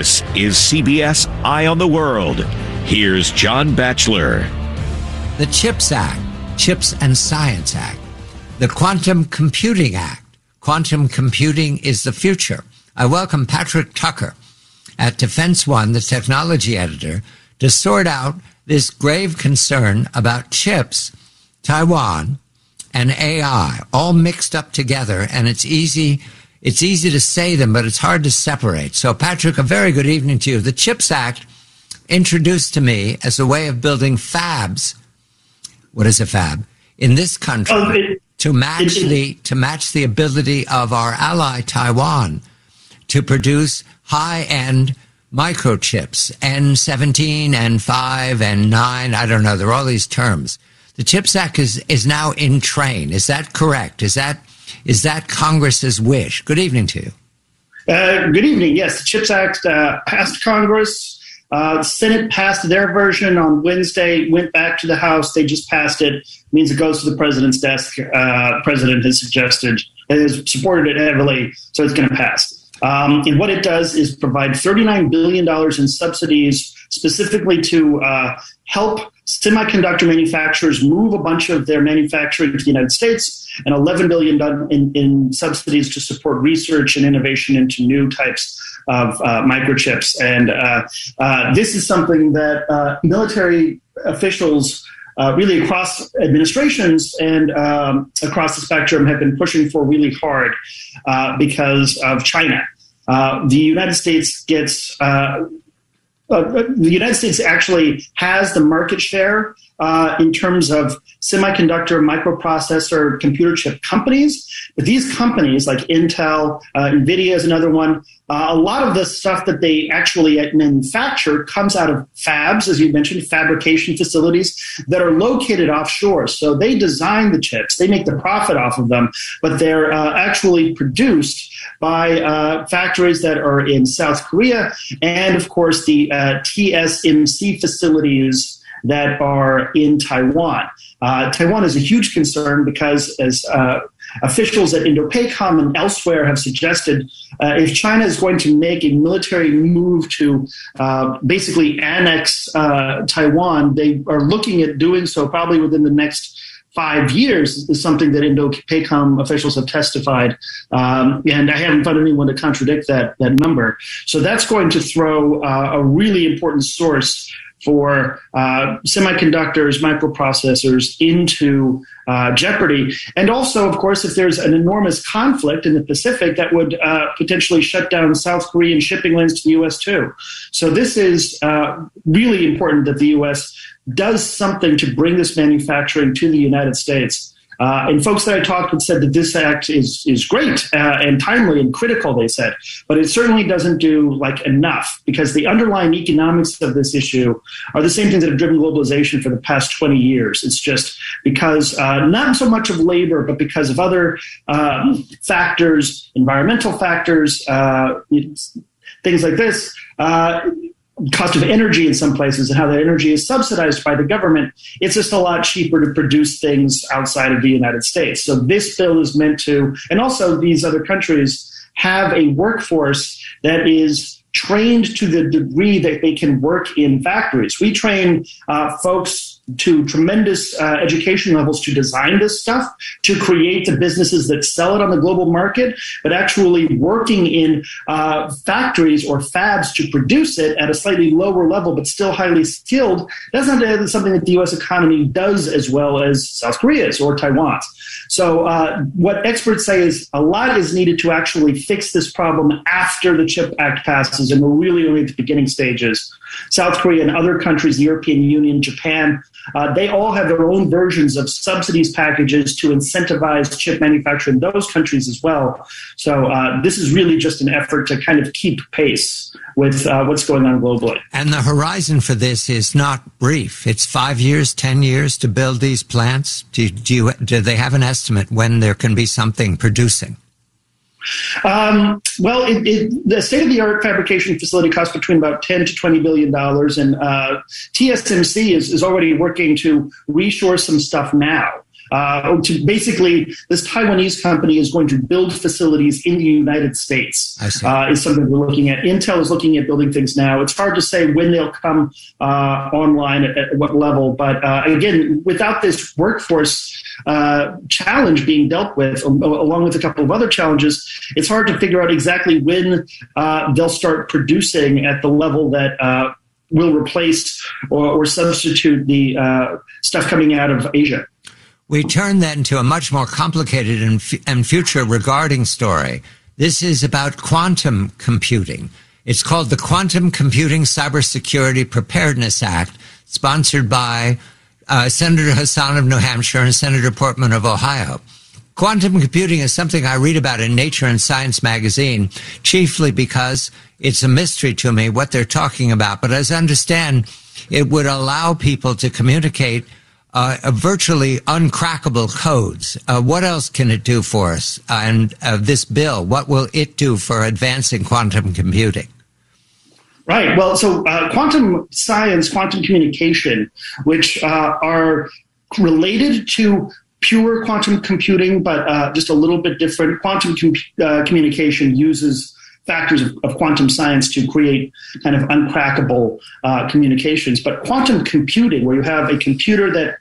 This is CBS Eye on the World. Here's John Batchelor. The CHIPS Act, Chips and Science Act, the Quantum Computing Act. Quantum computing is the future. I welcome Patrick Tucker at Defense One, the technology editor, to sort out this grave concern about chips, Taiwan, and AI, all mixed up together, and it's easy to say them, but it's hard to separate. So, Patrick, a very good evening to you. The CHIPS Act, introduced to me as a way of building fabs. What is a fab? In this country, to match the ability of our ally Taiwan to produce high-end microchips, N17, N5, N9, I don't know, there are all these terms. The CHIPS Act is now in train. Is that correct? Is that Congress's wish? Good evening to you. Good evening. Yes, the CHIPS Act passed Congress. The Senate passed their version on Wednesday, went back to the House. They just passed it. It means it goes to the president's desk. The president has supported it heavily, so it's going to pass. And what it does is provide $39 billion in subsidies specifically to help semiconductor manufacturers move a bunch of their manufacturing to the United States, and $11 billion in subsidies to support research and innovation into new types of microchips. And this is something that military officials really across administrations and across the spectrum have been pushing for really hard because of China. The United States actually has the market share in terms of semiconductor, microprocessor, computer chip companies. But these companies like Intel, NVIDIA is another one. A lot of the stuff that they actually manufacture comes out of fabs, as you mentioned, fabrication facilities that are located offshore. So they design the chips, they make the profit off of them, but they're actually produced by factories that are in South Korea and, of course, the TSMC facilities that are in Taiwan. Taiwan is a huge concern because, as officials at INDOPACOM and elsewhere have suggested, if China is going to make a military move to basically annex Taiwan, they are looking at doing so probably within the next 5 years, is something that INDOPACOM officials have testified. And I haven't found anyone to contradict that number. So that's going to throw a really important source for semiconductors, microprocessors into jeopardy. And also, of course, if there's an enormous conflict in the Pacific, that would potentially shut down South Korean shipping lanes to the U.S. too. So this is really important that the U.S. does something to bring this manufacturing to the United States. And folks that I talked with said that this act is great and timely and critical, they said, but it certainly doesn't do enough, because the underlying economics of this issue are the same things that have driven globalization for the past 20 years. It's just because not so much of labor, but because of other factors, environmental factors, things like this, cost of energy in some places and how that energy is subsidized by the government. It's just a lot cheaper to produce things outside of the United States. So this bill is meant to, and also these other countries have a workforce that is trained to the degree that they can work in factories. We train folks to tremendous education levels to design this stuff, to create the businesses that sell it on the global market, but actually working in factories or fabs to produce it at a slightly lower level, but still highly skilled. That's not something that the U.S. economy does as well as South Korea's or Taiwan's. So what experts say is a lot is needed to actually fix this problem after the CHIP Act passes, and we're really only at the beginning stages. South Korea and other countries, the European Union, Japan, they all have their own versions of subsidies packages to incentivize chip manufacturing in those countries as well. So this is really just an effort to kind of keep pace with what's going on globally. And the horizon for this is not brief. It's 5 years, 10 years to build these plants. Do they have an estimate when there can be something producing? Well, the state-of-the-art fabrication facility costs between about $10 to $20 billion, and TSMC is already working to reshore some stuff now. basically, this Taiwanese company is going to build facilities in the United States. Is something we're looking at. Intel is looking at building things now. It's hard to say when they'll come online at what level, but again, without this workforce challenge being dealt with, along with a couple of other challenges, it's hard to figure out exactly when they'll start producing at the level that will replace or substitute the stuff coming out of Asia. We turn then to a much more complicated and future regarding story. This is about quantum computing. It's called the Quantum Computing Cybersecurity Preparedness Act, sponsored by Senator Hassan of New Hampshire and Senator Portman of Ohio. Quantum computing is something I read about in Nature and Science magazine, chiefly because it's a mystery to me what they're talking about. But as I understand, it would allow people to communicate virtually uncrackable codes. What else can it do for us? And this bill, what will it do for advancing quantum computing? Right. Well, so quantum science, quantum communication, which are related to pure quantum computing, but just a little bit different. Quantum communication uses factors of quantum science to create kind of uncrackable communications. But quantum computing, where you have a computer that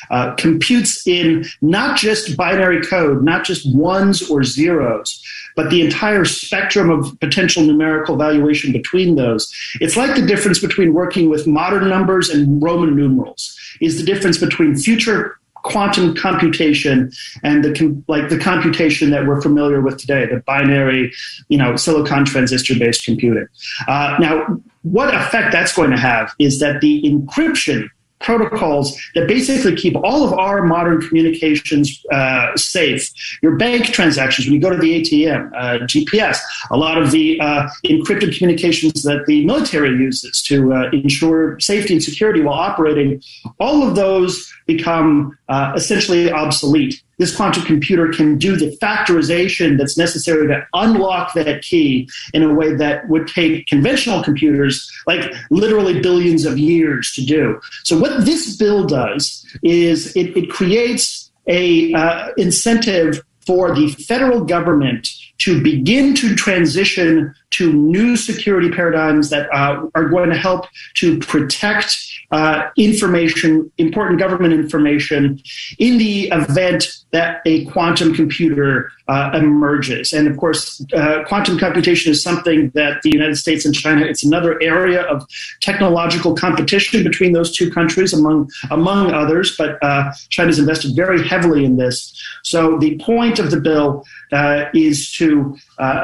computes in not just binary code, not just ones or zeros, but the entire spectrum of potential numerical valuation between those. It's like the difference between working with modern numbers and Roman numerals, is the difference between future quantum computation and the computation that we're familiar with today, the binary, silicon transistor-based computing. Now, what effect that's going to have is that the encryption protocols that basically keep all of our modern communications safe, your bank transactions, when you go to the ATM, GPS, a lot of the encrypted communications that the military uses to ensure safety and security while operating, all of those become essentially obsolete. This quantum computer can do the factorization that's necessary to unlock that key in a way that would take conventional computers like literally billions of years to do. So what this bill does is it creates a incentive for the federal government to begin to transition to new security paradigms that are going to help to protect information, important government information, in the event that a quantum computer emerges. And of course, quantum computation is something that the United States and China, it's another area of technological competition between those two countries, among others, but China's invested very heavily in this. So the point of the bill is to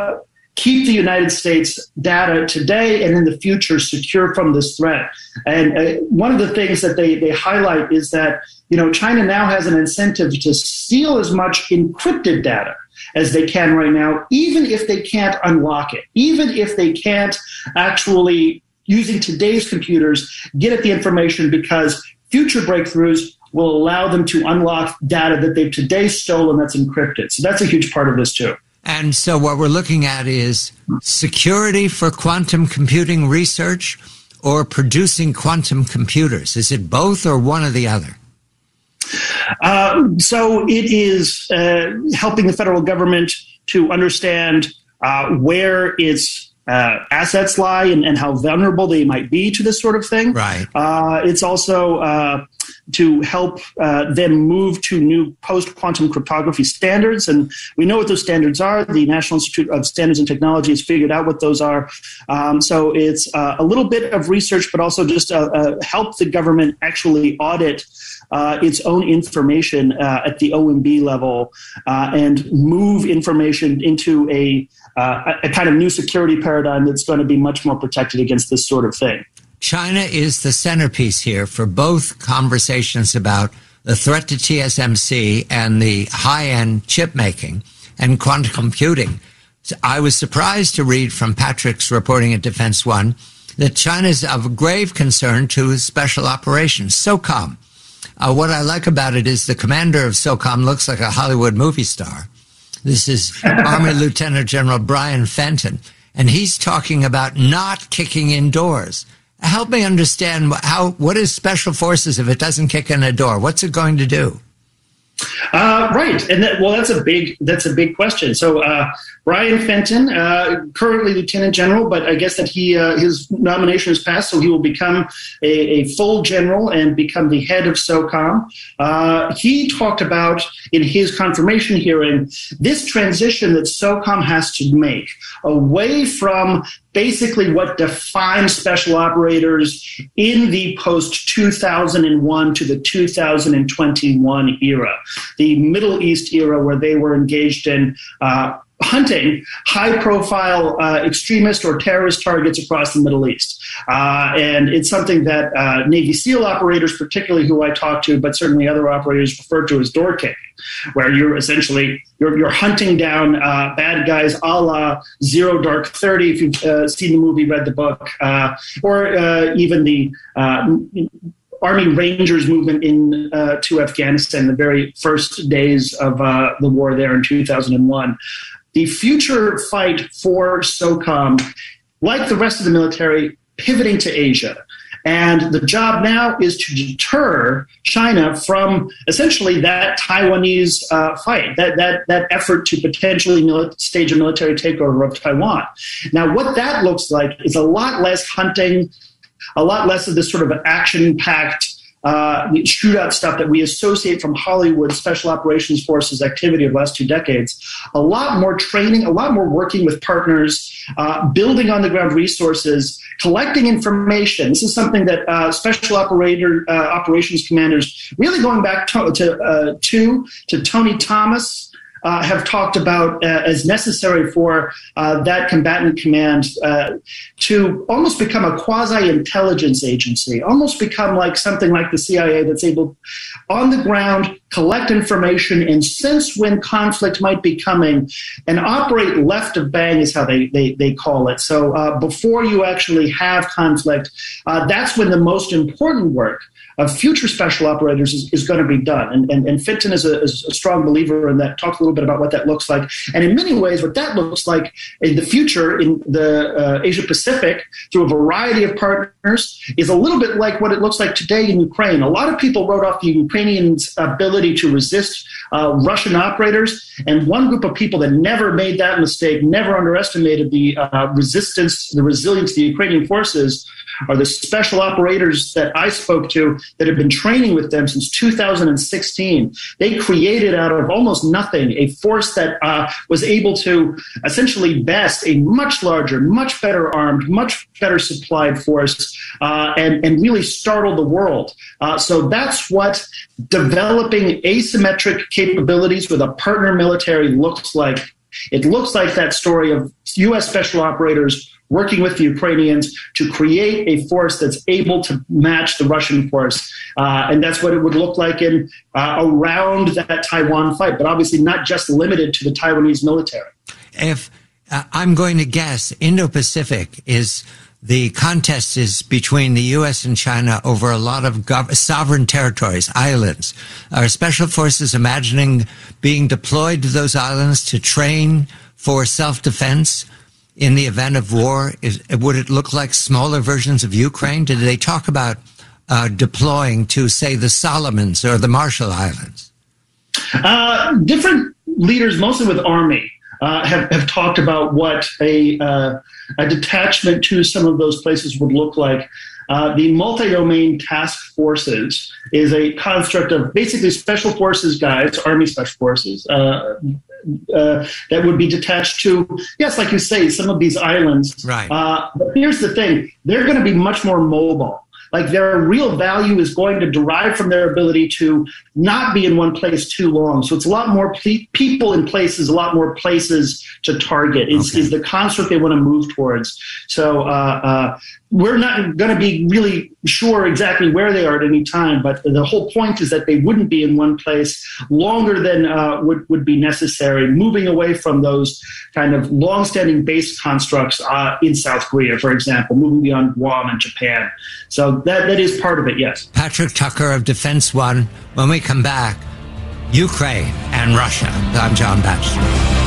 keep the United States data today and in the future secure from this threat. And one of the things that they highlight is that China now has an incentive to steal as much encrypted data as they can right now, even if they can't unlock it, even if they can't actually, using today's computers, get at the information, because future breakthroughs will allow them to unlock data that they've today stolen that's encrypted. So that's a huge part of this too. And so what we're looking at is security for quantum computing research or producing quantum computers. Is it both or one or the other? So it is helping the federal government to understand where its assets lie and how vulnerable they might be to this sort of thing. Right. It's also to help them move to new post-quantum cryptography standards. And we know what those standards are. The National Institute of Standards and Technology has figured out what those are. So it's a little bit of research, but also just help the government actually audit its own information at the OMB level and move information into a kind of new security paradigm that's going to be much more protected against this sort of thing. China is the centerpiece here for both conversations about the threat to TSMC and the high-end chip making and quantum computing. I was surprised to read from Patrick's reporting at Defense One that China is of grave concern to special operations, SOCOM. What I like about it is the commander of SOCOM looks like a Hollywood movie star. This is Army Lieutenant General Brian Fenton, and he's talking about not kicking in doors. Help me understand what is Special Forces if it doesn't kick in a door? What's it going to do? Right, and that's a big question. So Brian Fenton, currently Lieutenant General, but I guess that his nomination has passed, so he will become a full general and become the head of SOCOM. He talked about in his confirmation hearing this transition that SOCOM has to make away from basically what defines special operators in the post-2001 to the 2021 era, the Middle East era, where they were engaged in hunting high-profile extremist or terrorist targets across the Middle East. And it's something that Navy SEAL operators, particularly who I talk to, but certainly other operators refer to as door kicking, where you're essentially you're hunting down bad guys a la Zero Dark 30, if you've seen the movie, read the book, or even the Army Rangers movement to Afghanistan, the very first days of the war there in 2001. The future fight for SOCOM, like the rest of the military, pivoting to Asia. And the job now is to deter China from essentially that Taiwanese fight, that effort to potentially stage a military takeover of Taiwan. Now, what that looks like is a lot less hunting, a lot less of this sort of action-packed shootout stuff that we associate from Hollywood special operations forces activity of the last 2 decades. A lot more training, a lot more working with partners, building on the ground resources, collecting information. This is something that special operations commanders, really going back to Tony Thomas, have talked about as necessary for that combatant command to almost become a quasi-intelligence agency, almost become like something like the CIA that's able on the ground collect information and sense when conflict might be coming and operate left of bang is how they call it. So before you actually have conflict, that's when the most important work of future special operators is going to be done. And Fenton is a strong believer in that, talks a little bit about what that looks like. And in many ways, what that looks like in the future in the Asia Pacific through a variety of partners is a little bit like what it looks like today in Ukraine. A lot of people wrote off the Ukrainians' ability to resist Russian operators. And one group of people that never made that mistake, never underestimated the resistance, the resilience of the Ukrainian forces are the special operators that I spoke to that have been training with them since 2016. They created out of almost nothing a force that was able to essentially best a much larger, much better armed, much better supplied force and really startled the world. So that's what developing asymmetric capabilities with a partner military looks like. It looks like that story of U.S. special operators working with the Ukrainians to create a force that's able to match the Russian force. And that's what it would look like in around that Taiwan fight, but obviously not just limited to the Taiwanese military. If I'm going to guess, Indo-Pacific is the contest is between the U.S. and China over a lot of sovereign territories, islands. Are special forces imagining being deployed to those islands to train for self-defense in the event of war? Would it look like smaller versions of Ukraine? Did they talk about deploying to, say, the Solomons or the Marshall Islands? Different leaders, mostly with Army, have talked about what a detachment to some of those places would look like. The multi-domain task forces is a construct of basically special forces guys, Army special forces, that would be detached to, yes, like you say, some of these islands. Right. But here's the thing. They're going to be much more mobile. Like their real value is going to derive from their ability to not be in one place too long. So it's a lot more people in places, a lot more places to target is the construct they want to move towards. So we're not going to be really sure exactly where they are at any time, but the whole point is that they wouldn't be in one place longer than would be necessary, moving away from those kind of long-standing base constructs in South Korea, for example, moving beyond Guam and Japan. So that is part of it, yes. Patrick Tucker of Defense One. When we come back, Ukraine and Russia. I'm John Batchelor.